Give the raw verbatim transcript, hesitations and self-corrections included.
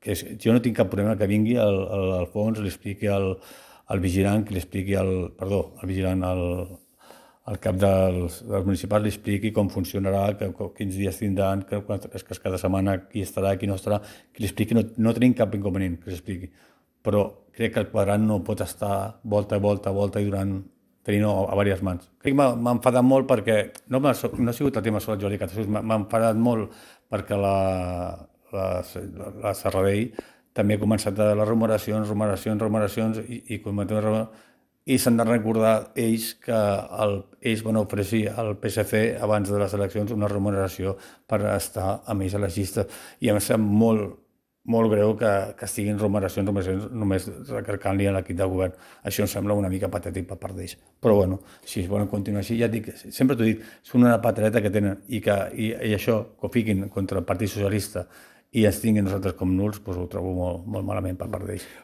que és, jo no tinc cap problema que vingui el, el Alfons, li expliqui al, al vigilant, que li expliqui al, perdó, al vigilant, al, al cap dels, dels municipals, li expliqui com funcionarà, que, quins dies tindran, que, que cada setmana qui estarà, qui no estarà, que li expliqui, no, no tenim cap inconvenient que l'expliqui, però crec que el quadrant no pot estar volta, volta, volta i durant tenint a, a diverses mans. Crec que m'ha enfadat molt perquè, no, no ha sigut el tema sobre el Jordi Catasús, m'ha enfadat molt perquè la, la, la, la Serradell també ha començat a les remuneracions, remuneracions, remuneracions i, i, i s'han de recordar ells que el, ells van oferir al P S C abans de les eleccions una remuneració per estar amb ells a les llistes i em sembla molt, molt greu que, que estiguin remuneracions, remuneracions només recarcant-li a l'equip de govern. Això em sembla una mica patètic per part d'ells. Però bueno, si es volen continuar així, ja et dic, sempre t'ho dic, són una patreta que tenen i, que, i, i això, que ho fiquin contra el Partit Socialista i ens tinguin nosaltres com nuls, doncs ho trobo molt, molt malament per part d'ells.